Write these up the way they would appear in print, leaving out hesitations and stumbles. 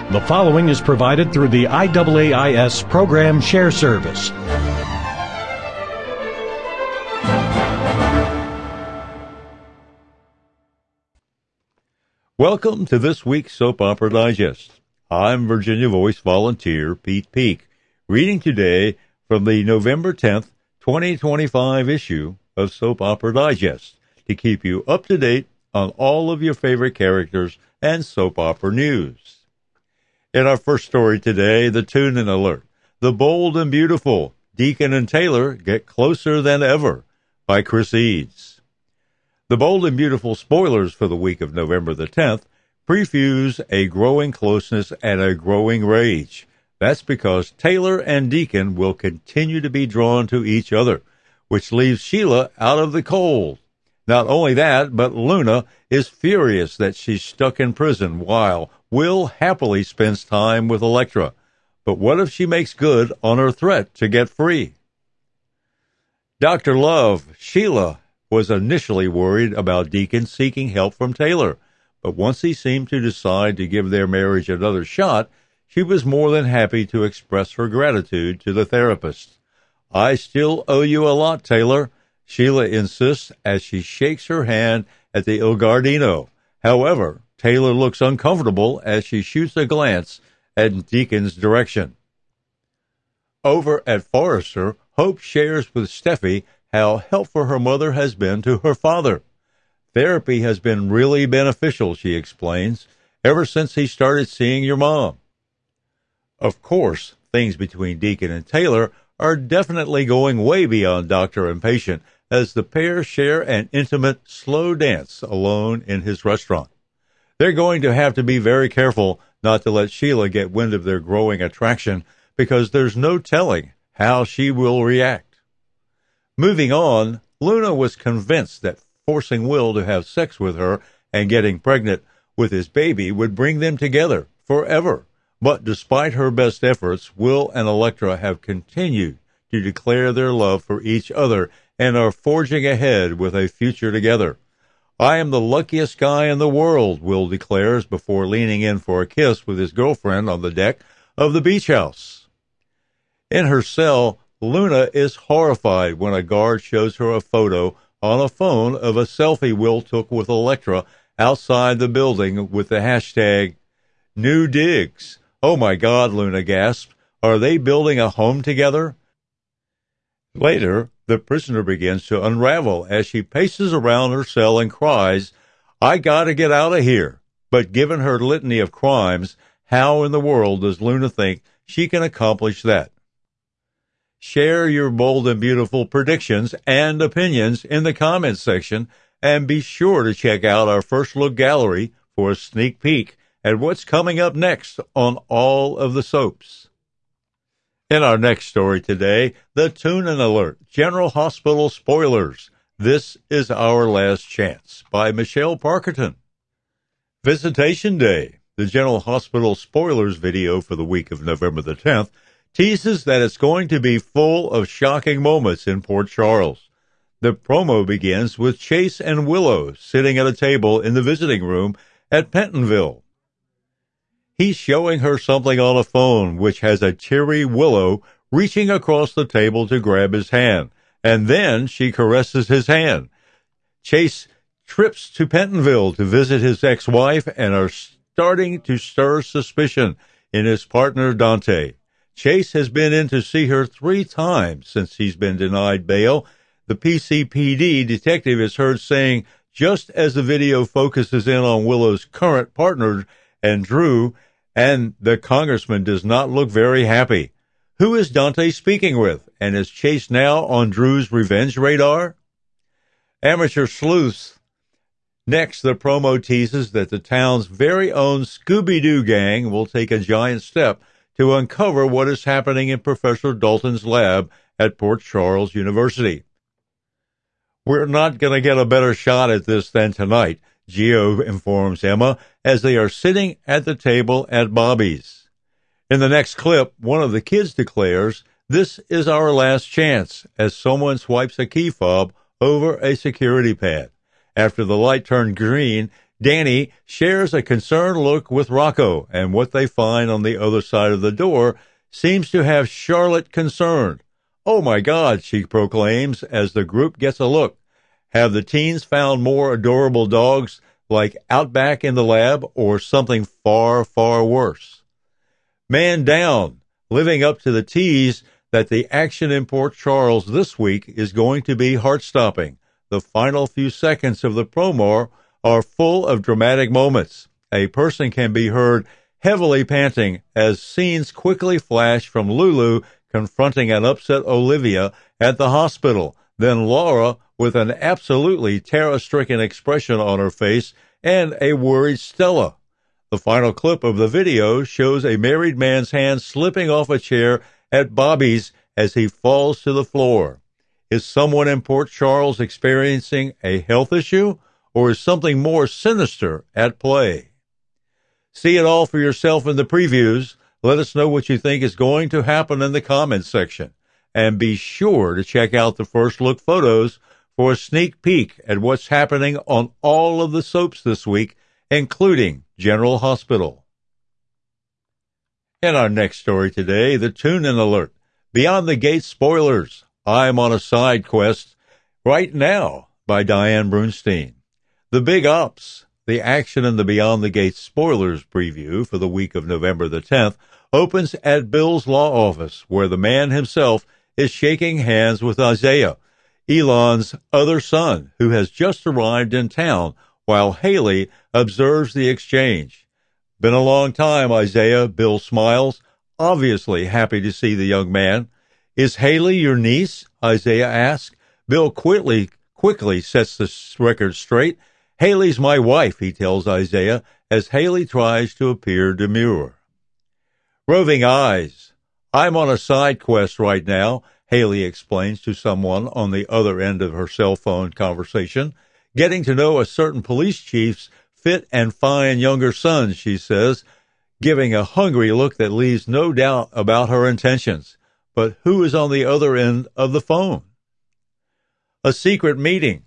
The following is provided through the IAAIS Program Share Service. Welcome to this week's Soap Opera Digest. I'm Virginia Voice volunteer Pete Peak, reading today from the November 10th, 2025 issue of Soap Opera Digest to keep you up to date on all of your favorite characters and soap opera news. In our first story today, the tune-in alert. The Bold and Beautiful, Deacon and Taylor Get Closer Than Ever by Chris Eads. The Bold and Beautiful spoilers for the week of November the 10th previews a growing closeness and a growing rage. That's because Taylor and Deacon will continue to be drawn to each other, which leaves Sheila out of the cold. Not only that, but Luna is furious that she's stuck in prison while Will happily spends time with Elektra. But what if she makes good on her threat to get free? Dr. Love, Sheila, was initially worried about Deacon seeking help from Taylor, but once he seemed to decide to give their marriage another shot, she was more than happy to express her gratitude to the therapist. "I still owe you a lot, Taylor," Sheila insists as she shakes her hand at the Il Giardino. However, Taylor looks uncomfortable as she shoots a glance at Deacon's direction. Over at Forrester, Hope shares with Steffi how helpful her mother has been to her father. "Therapy has been really beneficial," she explains, "ever since he started seeing your mom." Of course, things between Deacon and Taylor are definitely going way beyond doctor and patient as the pair share an intimate, slow dance alone in his restaurant. They're going to have to be very careful not to let Sheila get wind of their growing attraction because there's no telling how she will react. Moving on, Luna was convinced that forcing Will to have sex with her and getting pregnant with his baby would bring them together forever. But despite her best efforts, Will and Elektra have continued to declare their love for each other and are forging ahead with a future together. "I am the luckiest guy in the world," Will declares before leaning in for a kiss with his girlfriend on the deck of the beach house. In her cell, Luna is horrified when a guard shows her a photo on a phone of a selfie Will took with Elektra outside the building with the hashtag New Digs. "Oh my God," Luna gasped. "Are they building a home together?" Later, the prisoner begins to unravel as she paces around her cell and cries, "I gotta get out of here." But given her litany of crimes, how in the world does Luna think she can accomplish that? Share your bold and beautiful predictions and opinions in the comments section, and be sure to check out our First Look gallery for a sneak peek at what's coming up next on all of the soaps. In our next story today, the tune-in alert, General Hospital spoilers. This is Our Last Chance by Michelle Parkerton. Visitation Day, the General Hospital spoilers video for the week of November the 10th, teases that it's going to be full of shocking moments in Port Charles. The promo begins with Chase and Willow sitting at a table in the visiting room at Pentonville. He's showing her something on a phone, which has a teary Willow reaching across the table to grab his hand, and then she caresses his hand. Chase trips to Pentonville to visit his ex-wife and are starting to stir suspicion in his partner Dante. Chase has been in to see her 3 times since he's been denied bail. The PCPD detective is heard saying, just as the video focuses in on Willow's current partner and Drew, and the congressman does not look very happy. Who is Dante speaking with? And is Chase now on Drew's revenge radar? Amateur sleuths. Next, the promo teases that the town's very own Scooby-Doo gang will take a giant step to uncover what is happening in Professor Dalton's lab at Port Charles University. "We're not going to get a better shot at this than tonight," Gio informs Emma as they are sitting at the table at Bobby's. In the next clip, one of the kids declares, "This is our last chance," as someone swipes a key fob over a security pad. After the light turned green, Danny shares a concerned look with Rocco, and what they find on the other side of the door seems to have Charlotte concerned. "Oh my God," she proclaims as the group gets a look. Have the teens found more adorable dogs like Outback in the lab, or something far, far worse? Man down, living up to the tease that the action in Port Charles this week is going to be heart-stopping. The final few seconds of the promo are full of dramatic moments. A person can be heard heavily panting as scenes quickly flash from Lulu confronting an upset Olivia at the hospital, then Laura with an absolutely terror-stricken expression on her face and a worried Stella. The final clip of the video shows a married man's hand slipping off a chair at Bobby's as he falls to the floor. Is someone in Port Charles experiencing a health issue, or is something more sinister at play? See it all for yourself in the previews. Let us know what you think is going to happen in the comments section. And be sure to check out the first look photos for a sneak peek at what's happening on all of the soaps this week, including General Hospital. In our next story today, the tune-in alert. Beyond the Gates spoilers. I'm on a side quest right now by Diane Brunstein. The Big Ops. The action in the Beyond the Gates spoilers preview for the week of November the 10th opens at Bill's law office, where the man himself is shaking hands with Isaiah, Elon's other son, who has just arrived in town, while Haley observes the exchange. "Been a long time, Isaiah," Bill smiles, obviously happy to see the young man. "Is Haley your niece?" Isaiah asks. Bill quickly sets the record straight. "Haley's my wife," he tells Isaiah, as Haley tries to appear demure. Roving eyes. "I'm on a side quest right now," Haley explains to someone on the other end of her cell phone conversation. "Getting to know a certain police chief's fit and fine younger son," she says, giving a hungry look that leaves no doubt about her intentions. But who is on the other end of the phone? A secret meeting.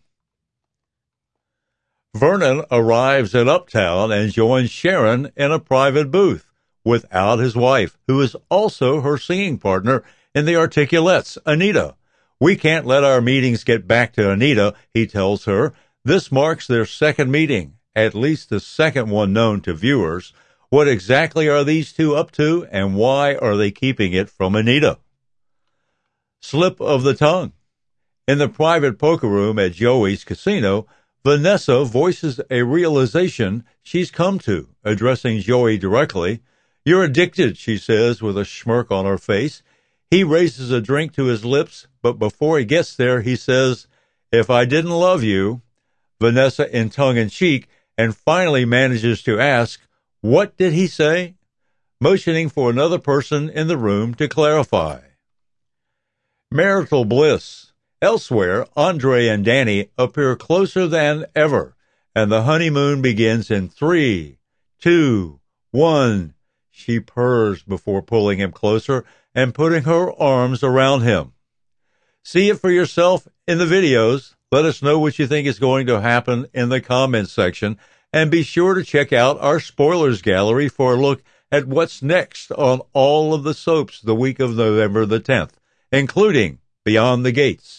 Vernon arrives at Uptown and joins Sharon in a private booth without his wife, who is also her singing partner in the Articulettes, Anita. "We can't let our meetings get back to Anita," he tells her. This marks their second meeting, at least the second one known to viewers. What exactly are these two up to, and why are they keeping it from Anita? Slip of the tongue. In the private poker room at Joey's casino, Vanessa voices a realization she's come to, addressing Joey directly. "You're addicted," she says with a smirk on her face. He raises a drink to his lips, but before he gets there, he says, "If I didn't love you," Vanessa in tongue-in-cheek, and finally manages to ask, "What did he say?" motioning for another person in the room to clarify. Marital bliss. Elsewhere, Andre and Danny appear closer than ever, and the honeymoon begins in 3, 2, 1. She purrs before pulling him closer and putting her arms around him. See it for yourself in the videos. Let us know what you think is going to happen in the comments section, and be sure to check out our spoilers gallery for a look at what's next on all of the soaps the week of November the 10th, including Beyond the Gates.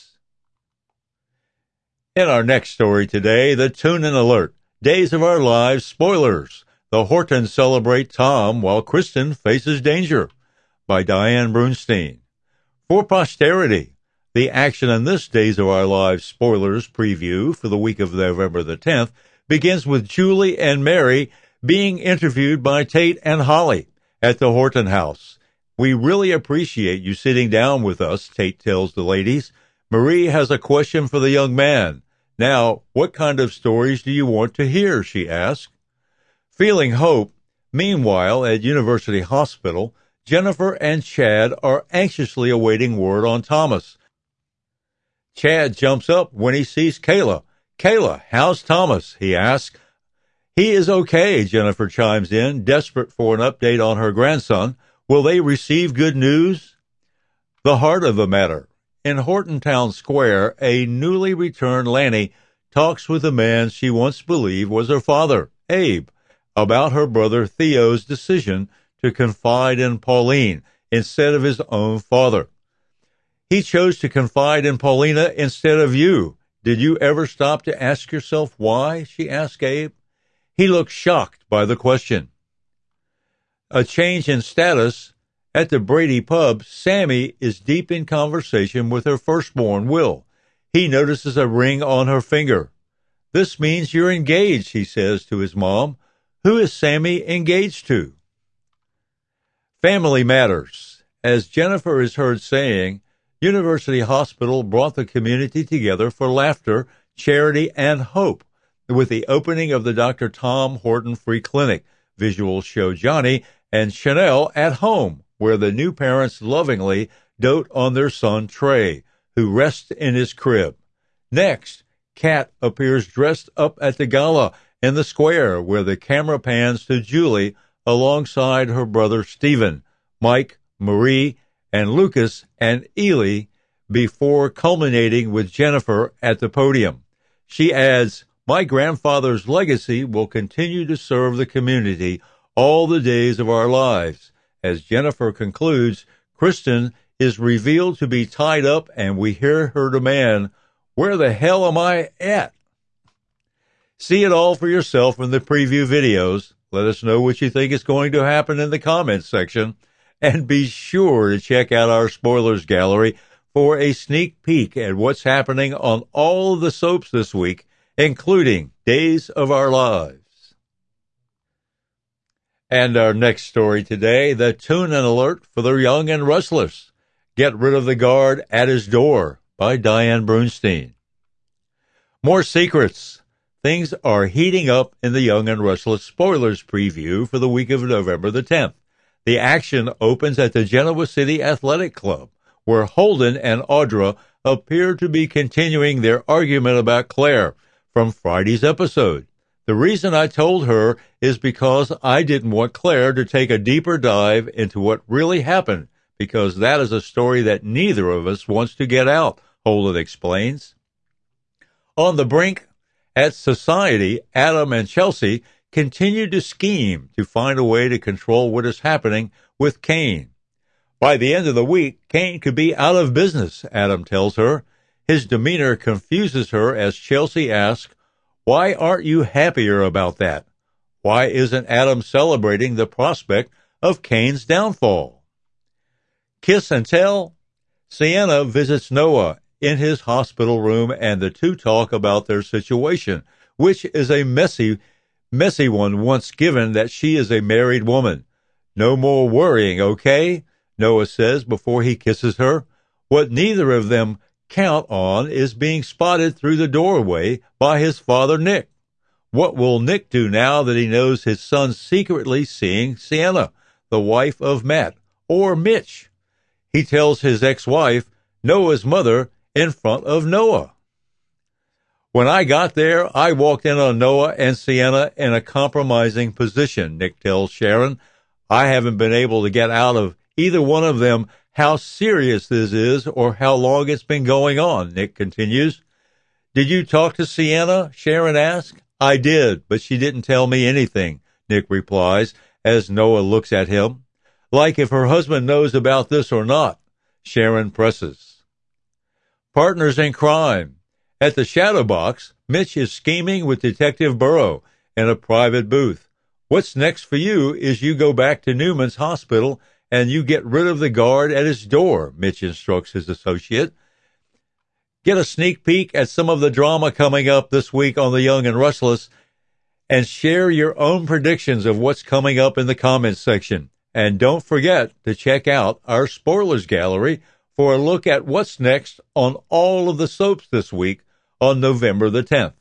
In our next story today, the tune-in alert. Days of Our Lives spoilers. The Hortons celebrate Tom while Kristen faces danger, by Diane Brunstein. For posterity, the action in this Days of Our Lives spoilers preview for the week of November the 10th begins with Julie and Mary being interviewed by Tate and Holly at the Horton house. "We really appreciate you sitting down with us," Tate tells the ladies. "Marie has a question for the young man. Now, what kind of stories do you want to hear?" she asked. Feeling hope. Meanwhile, at University Hospital, Jennifer and Chad are anxiously awaiting word on Thomas. Chad jumps up when he sees Kayla. "Kayla, how's Thomas?" he asks. "He is okay," Jennifer chimes in, desperate for an update on her grandson. Will they receive good news? The heart of the matter. In Horton Town Square, a newly returned Lanny talks with the man she once believed was her father, Abe, about her brother Theo's decision to confide in Pauline instead of his own father. He chose to confide in Paulina instead of you. Did you ever stop to ask yourself why? She asked Abe. He looked shocked by the question. A change in status. At the Brady pub, Sammy is deep in conversation with her firstborn, Will. He notices a ring on her finger. This means you're engaged, he says to his mom. Who is Sammy engaged to? Family matters. As Jennifer is heard saying, University Hospital brought the community together for laughter, charity, and hope with the opening of the Dr. Tom Horton Free Clinic. Visuals show Johnny and Chanel at home, where the new parents lovingly dote on their son Trey, who rests in his crib. Next, Kat appears dressed up at the gala in the square, where the camera pans to Julie alongside her brother Stephen, Mike, Marie, and Lucas and Ely, before culminating with Jennifer at the podium. She adds, "My grandfather's legacy will continue to serve the community all the days of our lives." As Jennifer concludes, Kristen is revealed to be tied up, and we hear her demand, "Where the hell am I at?" See it all for yourself in the preview videos. Let us know what you think is going to happen in the comments section. And be sure to check out our spoilers gallery for a sneak peek at what's happening on all of the soaps this week, including Days of Our Lives. And our next story today, the tune-in alert for the young and restless. Get rid of the guard at his door by Diane Brunstein. More secrets. Things are heating up in the Young and Restless spoilers preview for the week of November the 10th. The action opens at the Genoa City Athletic Club, where Holden and Audra appear to be continuing their argument about Claire from Friday's episode. The reason I told her is because I didn't want Claire to take a deeper dive into what really happened, because that is a story that neither of us wants to get out, Holden explains. On the brink, at Society, Adam and Chelsea continue to scheme to find a way to control what is happening with Kane. By the end of the week, Kane could be out of business, Adam tells her. His demeanor confuses her as Chelsea asks, "Why aren't you happier about that? Why isn't Adam celebrating the prospect of Kane's downfall?" Kiss and tell. Sienna visits Noah in his hospital room, and the two talk about their situation, which is a messy one once given that she is a married woman. "No more worrying, okay?" Noah says before he kisses her. What neither of them count on is being spotted through the doorway by his father, Nick. What will Nick do now that he knows his son's secretly seeing Sienna, the wife of Matt, or Mitch? He tells his ex-wife, Noah's mother, in front of Noah. "When I got there, I walked in on Noah and Sienna in a compromising position," Nick tells Sharon. "I haven't been able to get out of either one of them how serious this is or how long it's been going on," Nick continues. "Did you talk to Sienna?" Sharon asks. "I did, but she didn't tell me anything," Nick replies as Noah looks at him. "Like if her husband knows about this or not," Sharon presses. Partners in crime. At the Shadow Box, Mitch is scheming with Detective Burrow in a private booth. "What's next for you is you go back to Newman's hospital and you get rid of the guard at his door," Mitch instructs his associate. Get a sneak peek at some of the drama coming up this week on The Young and Restless, and share your own predictions of what's coming up in the comments section. And don't forget to check out our spoilers gallery for a look at what's next on all of the soaps this week on November the 10th.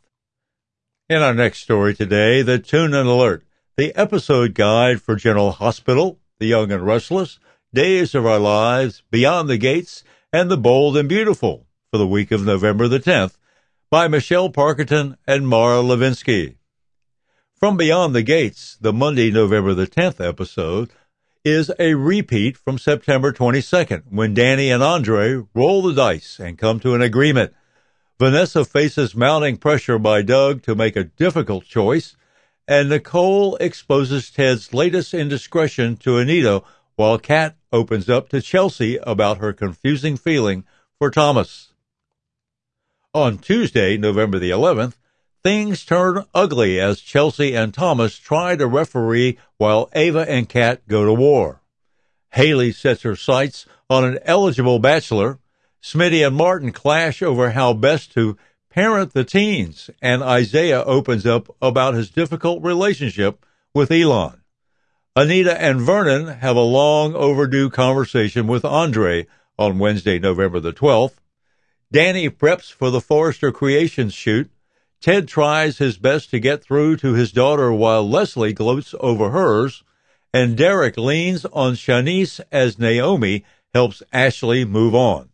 In our next story today, the tune-in alert, the episode guide for General Hospital, The Young and Restless, Days of Our Lives, Beyond the Gates, and The Bold and Beautiful for the week of November the 10th by Michelle Parkerton and Mara Levinsky. From Beyond the Gates, the Monday, November the 10th episode is a repeat from September 22nd, when Danny and Andre roll the dice and come to an agreement. Vanessa faces mounting pressure by Doug to make a difficult choice, and Nicole exposes Ted's latest indiscretion to Anita, while Kat opens up to Chelsea about her confusing feeling for Thomas. On Tuesday, November the 11th, things turn ugly as Chelsea and Thomas try to referee while Ava and Kat go to war. Haley sets her sights on an eligible bachelor. Smitty and Martin clash over how best to parent the teens, and Isaiah opens up about his difficult relationship with Elon. Anita and Vernon have a long overdue conversation with Andre on Wednesday, November the 12th. Danny preps for the Forrester Creations shoot. Ted tries his best to get through to his daughter while Leslie gloats over hers, and Derek leans on Shanice as Naomi helps Ashley move on.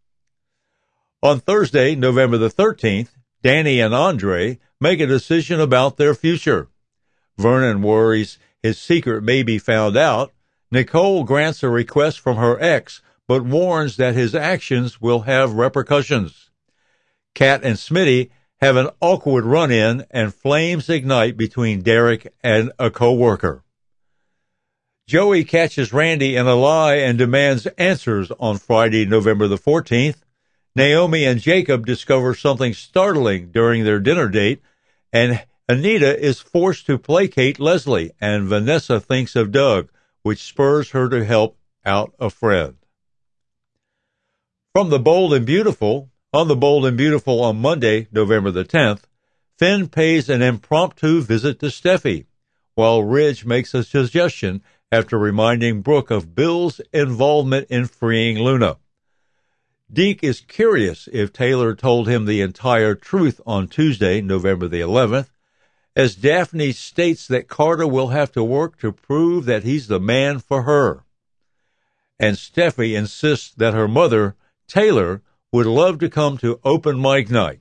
On Thursday, November the 13th, Danny and Andre make a decision about their future. Vernon worries his secret may be found out. Nicole grants a request from her ex, but warns that his actions will have repercussions. Kat and Smitty have an awkward run-in, and flames ignite between Derek and a co-worker. Joey catches Randy in a lie and demands answers on Friday, November the 14th. Naomi and Jacob discover something startling during their dinner date, and Anita is forced to placate Leslie, and Vanessa thinks of Doug, which spurs her to help out a friend. From the Bold and Beautiful, on the Bold and Beautiful on Monday, November the 10th, Finn pays an impromptu visit to Steffi, while Ridge makes a suggestion after reminding Brooke of Bill's involvement in freeing Luna. Deke is curious if Taylor told him the entire truth on Tuesday, November the 11th, as Daphne states that Carter will have to work to prove that he's the man for her. And Steffi insists that her mother, Taylor, would love to come to open mic night.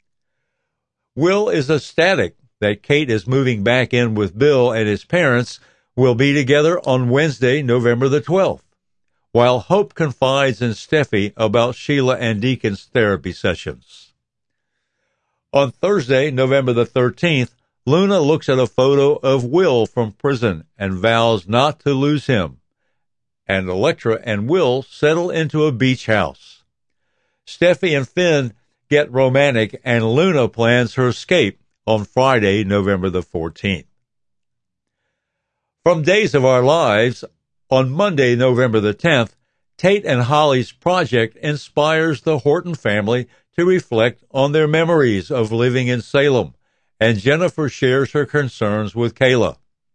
Will is ecstatic that Kate is moving back in with Bill, and his parents will be together on Wednesday, November the 12th. While Hope confides in Steffi about Sheila and Deacon's therapy sessions. On Thursday, November the 13th, Luna looks at a photo of Will from prison and vows not to lose him, and Electra and Will settle into a beach house. Steffi and Finn get romantic, and Luna plans her escape on Friday, November the 14th. From Days of Our Lives, on Monday, November the 10th, Tate and Holly's project inspires the Horton family to reflect on their memories of living in Salem, and Jennifer shares her concerns with Kayla.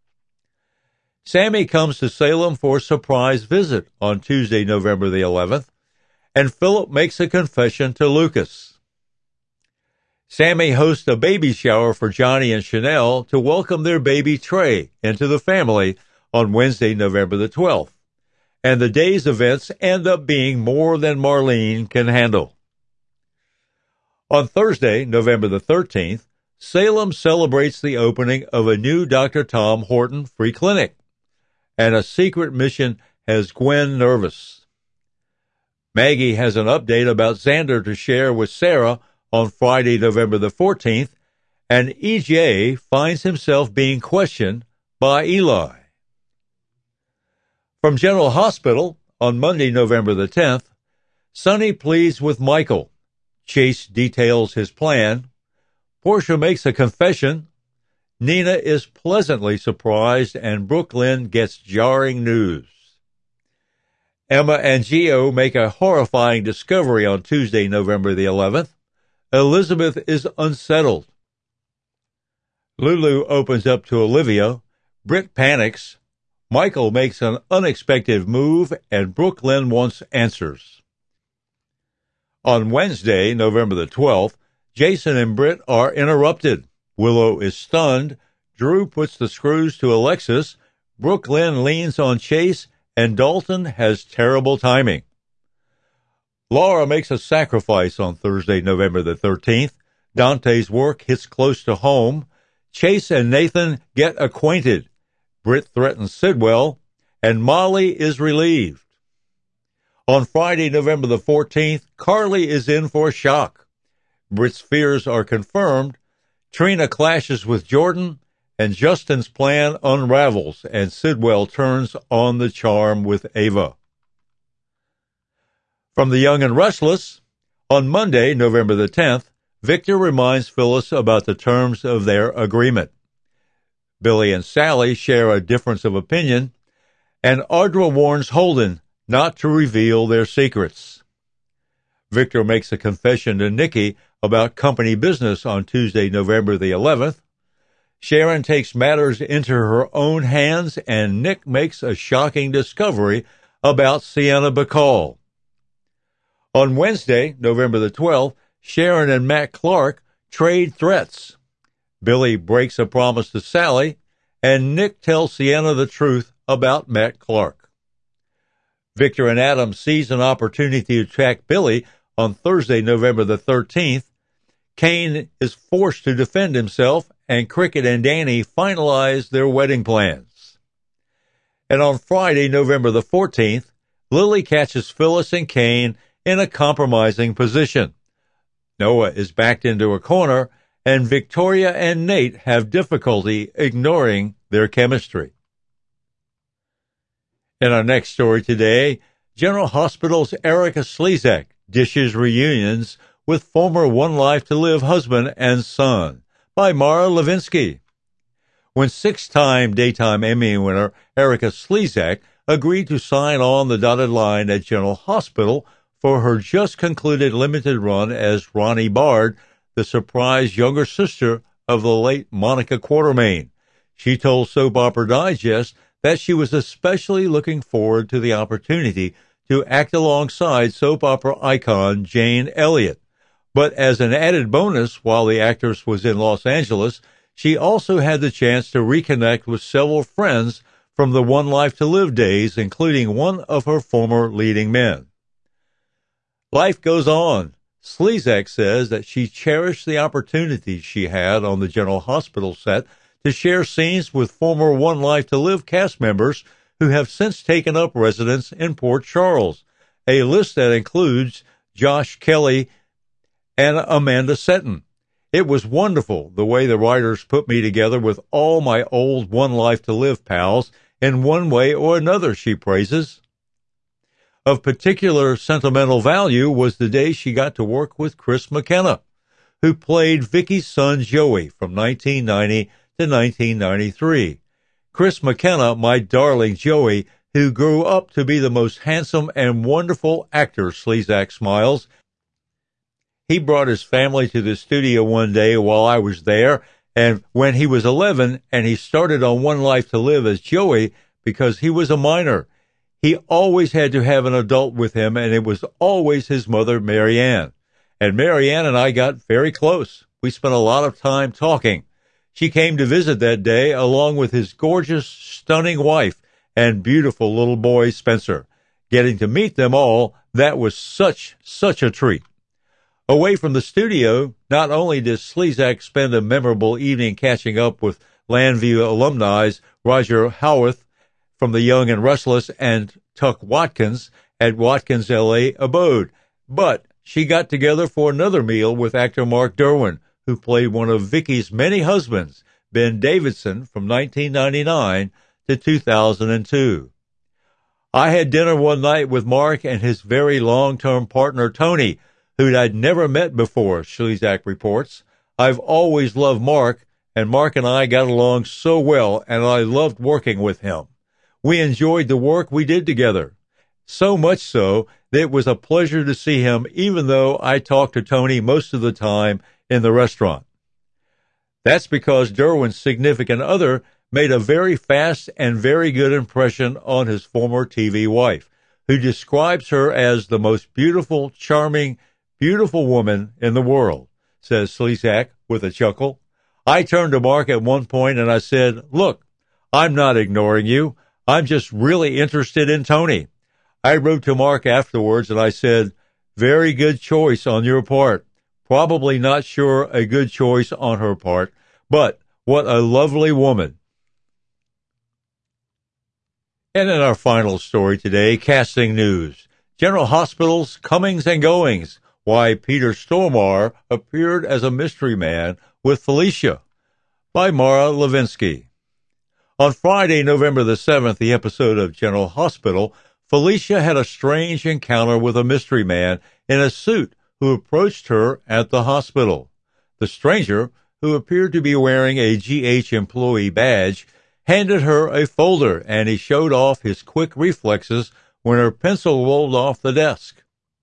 Sammy comes to Salem for a surprise visit on Tuesday, November the 11th, and Philip makes a confession to Lucas. Sammy hosts a baby shower for Johnny and Chanel to welcome their baby Trey into the family on Wednesday, November the 12th, and the day's events end up being more than Marlene can handle. On Thursday, November the 13th, Salem celebrates the opening of a new Dr. Tom Horton free clinic, and a secret mission has Gwen nervous. Maggie has an update about Xander to share with Sarah on Friday, November the 14th, and EJ finds himself being questioned by Eli. From General Hospital, on Monday, November the 10th, Sonny pleads with Michael. Chase details his plan. Portia makes a confession. Nina is pleasantly surprised, and Brooklyn gets jarring news. Emma and Gio make a horrifying discovery on Tuesday, November the 11th. Elizabeth is unsettled. Lulu opens up to Olivia. Britt panics. Michael makes an unexpected move, and Brooklyn wants answers. On Wednesday, November the 12th, Jason and Britt are interrupted. Willow is stunned. Drew puts the screws to Alexis. Brooklyn leans on Chase, and Dalton has terrible timing. Laura makes a sacrifice on Thursday, November the 13th. Dante's work hits close to home. Chase and Nathan get acquainted. Britt threatens Sidwell, and Molly is relieved. On Friday, November the 14th, Carly is in for a shock. Britt's fears are confirmed, Trina clashes with Jordan, and Justin's plan unravels, and Sidwell turns on the charm with Ava. From The Young and Restless, on Monday, November the 10th, Victor reminds Phyllis about the terms of their agreement. Billy and Sally share a difference of opinion, and Audra warns Holden not to reveal their secrets. Victor makes a confession to Nikki about company business on Tuesday, November the 11th. Sharon takes matters into her own hands, and Nick makes a shocking discovery about Sienna Bacall. On Wednesday, November the 12th, Sharon and Matt Clark trade threats. Billy breaks a promise to Sally, and Nick tells Sienna the truth about Matt Clark. Victor and Adam seize an opportunity to attack Billy on Thursday, November the 13th. Kane is forced to defend himself, and Cricket and Danny finalize their wedding plans. And on Friday, November the 14th, Lily catches Phyllis and Kane in a compromising position. Noah is backed into a corner, and Victoria and Nate have difficulty ignoring their chemistry. In our next story today, General Hospital's Erica Slezak dishes reunions with former One Life to Live husband and son, by Mara Levinsky. When six-time Daytime Emmy winner Erica Slezak agreed to sign on the dotted line at General Hospital for her just-concluded limited run as Ronnie Bard, the surprise younger sister of the late Monica Quartermain, she told Soap Opera Digest that she was especially looking forward to the opportunity to act alongside soap opera icon Jane Elliott. But as an added bonus, while the actress was in Los Angeles, she also had the chance to reconnect with several friends from the One Life to Live days, including one of her former leading men. Life goes on. Slezak says that she cherished the opportunities she had on the General Hospital set to share scenes with former One Life to Live cast members who have since taken up residence in Port Charles, a list that includes Josh Kelly and Amanda Setton. It was wonderful the way the writers put me together with all my old One Life to Live pals in one way or another, she praises. Of particular sentimental value was the day she got to work with Chris McKenna, who played Vicky's son Joey from 1990 to 1993. Chris McKenna, my darling Joey, who grew up to be the most handsome and wonderful actor, Slezak smiles. He brought his family to the studio one day while I was there, and when he was 11 and he started on One Life to Live as Joey because he was a minor, he always had to have an adult with him, and it was always his mother, Mary Ann. And Mary Ann and I got very close. We spent a lot of time talking. She came to visit that day along with his gorgeous, stunning wife and beautiful little boy, Spencer. Getting to meet them all, that was such a treat. Away from the studio, not only does Slezak spend a memorable evening catching up with Landview alumni Roger Howarth from The Young and Restless and Tuck Watkins at Watkins LA abode, but she got together for another meal with actor Mark Derwin, who played one of Vicky's many husbands, Ben Davidson, from 1999 to 2002. I had dinner one night with Mark and his very long-term partner, Tony, who I'd never met before, Slezak reports. I've always loved Mark, and Mark and I got along so well, and I loved working with him. We enjoyed the work we did together. So much so that it was a pleasure to see him, even though I talked to Tony most of the time in the restaurant. That's because Derwin's significant other made a very fast and very good impression on his former TV wife, who describes her as the most beautiful, charming, beautiful woman in the world, says Slezak with a chuckle. I turned to Mark at one point and I said, "Look, I'm not ignoring you. I'm just really interested in Tony." I wrote to Mark afterwards and I said, "Very good choice on your part. Probably not sure a good choice on her part, but what a lovely woman." And in our final story today, casting news. General Hospital's comings and goings. Why Peter Stormare Appeared as a Mystery Man with Felicia, by Mara Levinsky. On Friday, November the 7th, the episode of General Hospital, Felicia had a strange encounter with a mystery man in a suit who approached her at the hospital. The stranger, who appeared to be wearing a GH employee badge, handed her a folder, and he showed off his quick reflexes when her pencil rolled off the desk.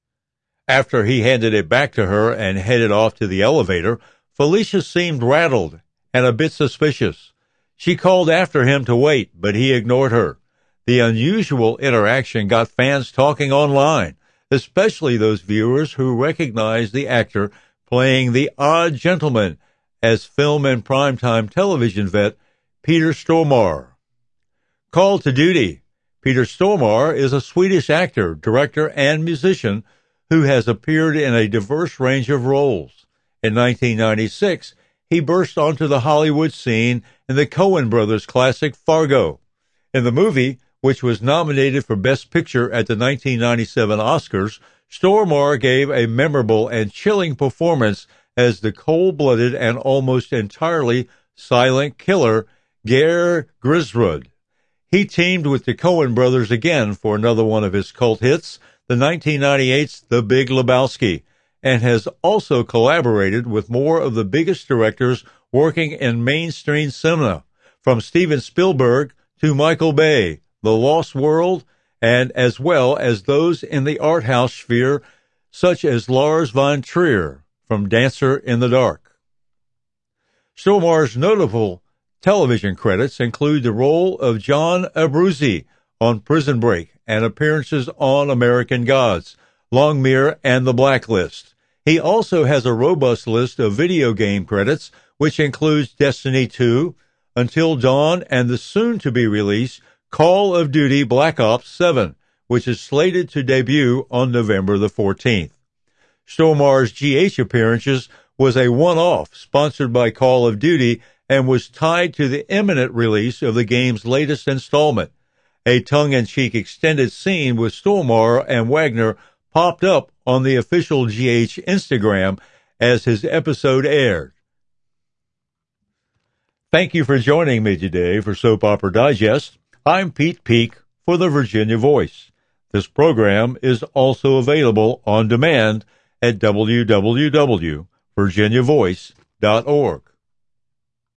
After he handed it back to her and headed off to the elevator, Felicia seemed rattled and a bit suspicious. She called after him to wait, but he ignored her. The unusual interaction got fans talking online, especially those viewers who recognized the actor playing the odd gentleman as film and primetime television vet Peter Stormare. Called to Duty. Peter Stormare is a Swedish actor, director, and musician who has appeared in a diverse range of roles. In 1996, he burst onto the Hollywood scene in the Coen brothers' classic Fargo. In the movie, which was nominated for Best Picture at the 1997 Oscars, Stormare gave a memorable and chilling performance as the cold-blooded and almost entirely silent killer Geir Grisrud. He teamed with the Coen brothers again for another one of his cult hits, the 1998's The Big Lebowski, and has also collaborated with more of the biggest directors working in mainstream cinema, from Steven Spielberg to Michael Bay, The Lost World, and as well as those in the art house sphere, such as Lars von Trier from Dancer in the Dark. Stormare's notable television credits include the role of John Abruzzi on Prison Break and appearances on American Gods, Longmire, and The Blacklist. He also has a robust list of video game credits, which includes Destiny 2, Until Dawn, and the soon-to-be-released Call of Duty Black Ops 7, which is slated to debut on November the 14th. Stormare's GH appearances was a one-off sponsored by Call of Duty and was tied to the imminent release of the game's latest installment. A tongue-in-cheek extended scene with Stormare and Wagner popped up on the official GH Instagram as his episode aired. Thank you for joining me today for Soap Opera Digest. I'm Pete Peak for the Virginia Voice. This program is also available on demand at www.virginiavoice.org.